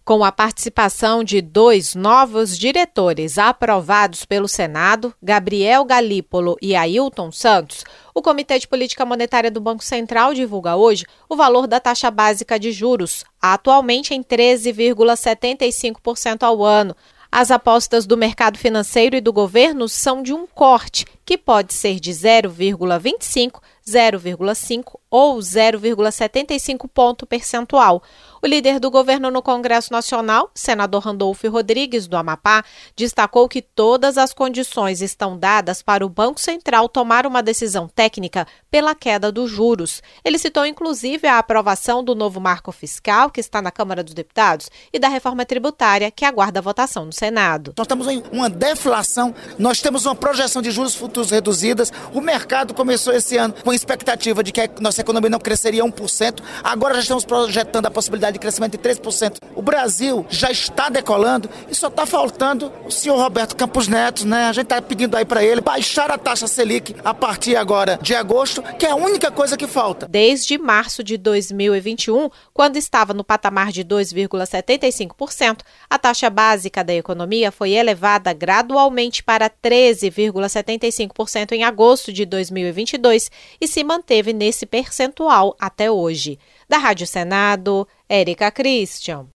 Com a participação de 2 novos diretores aprovados pelo Senado, Gabriel Galípolo e Ailton Santos, o Comitê de Política Monetária do Banco Central divulga hoje o valor da taxa básica de juros, atualmente em 13,75% ao ano. As apostas do mercado financeiro e do governo são de um corte, que pode ser de 0,25, 0,5 ou 0,75 ponto percentual. O líder do governo no Congresso Nacional, senador Randolfo Rodrigues, do Amapá, destacou que todas as condições estão dadas para o Banco Central tomar uma decisão técnica pela queda dos juros. Ele citou, inclusive, a aprovação do novo marco fiscal, que está na Câmara dos Deputados, e da reforma tributária, que aguarda a votação no Senado. Nós temos uma deflação, nós temos uma projeção de juros futuros reduzidas. O mercado começou esse ano com expectativa de que a nossa economia não cresceria 1%. Agora já estamos projetando a possibilidade de crescimento de 3%. O Brasil já está decolando e só está faltando o senhor Roberto Campos Neto, né? A gente está pedindo aí para ele baixar a taxa Selic a partir agora de agosto, que é a única coisa que falta. Desde março de 2021, quando estava no patamar de 2,75%, a taxa básica da economia foi elevada gradualmente para 13,75% em agosto de 2022 e se manteve nesse percentual até hoje. Da Rádio Senado, Érica Christian.